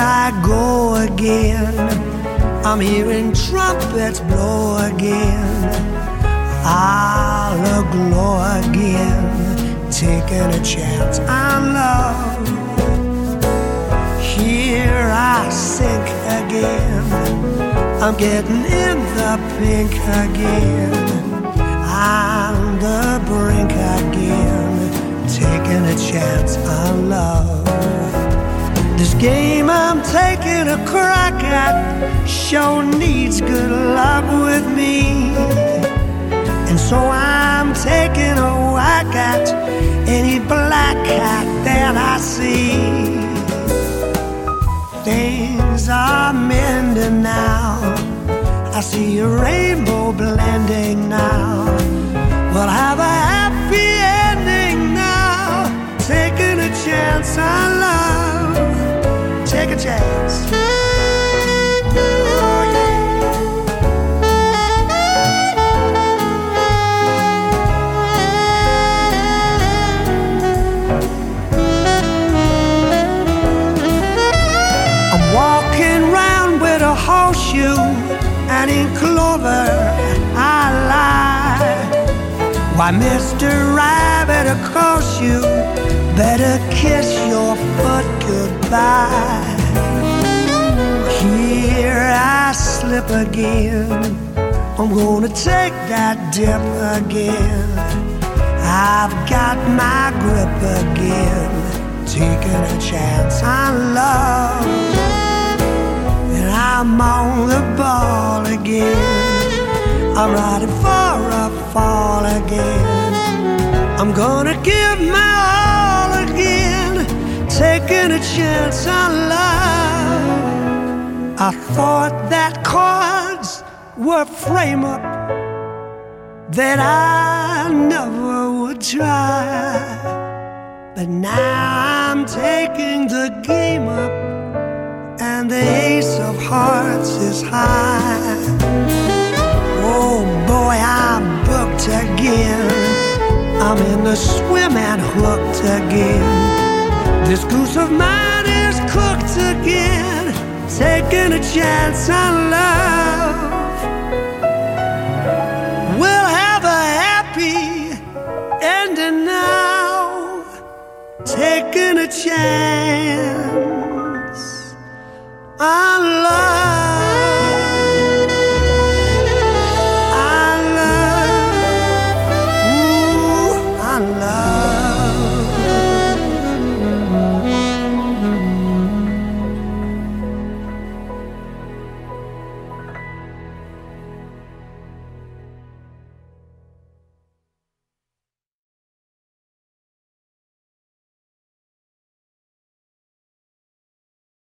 I go again. I'm hearing trumpets blow again. I'll aglow again, taking a chance on love. Here I sink again. I'm getting in the pink again. On the brink again, taking a chance on love. This game I'm taking a crack at sure needs good luck with me. And so I'm taking a whack at any black cat that I see. Things are mending now. I see a rainbow blending now. We'll have a happy ending now. Taking a chance on love. Take a chance. Oh yeah. I'm walking round with a horseshoe, and in clover I lie. Why, Mr. Rabbit, of course you better kiss your foot goodbye. Here I slip again. I'm gonna take that dip again. I've got my grip again, taking a chance on love. And I'm on the ball again. I'm riding for a fall again. I'm gonna give my all again, taking a chance on love. I thought that cards were frame up, that I never would try. But now I'm taking the game up, and the ace of hearts is high. Oh boy, I'm booked again. I'm in the swim and hooked again. This goose of mine is cooked again, taking a chance on love. We'll have a happy ending now, taking a chance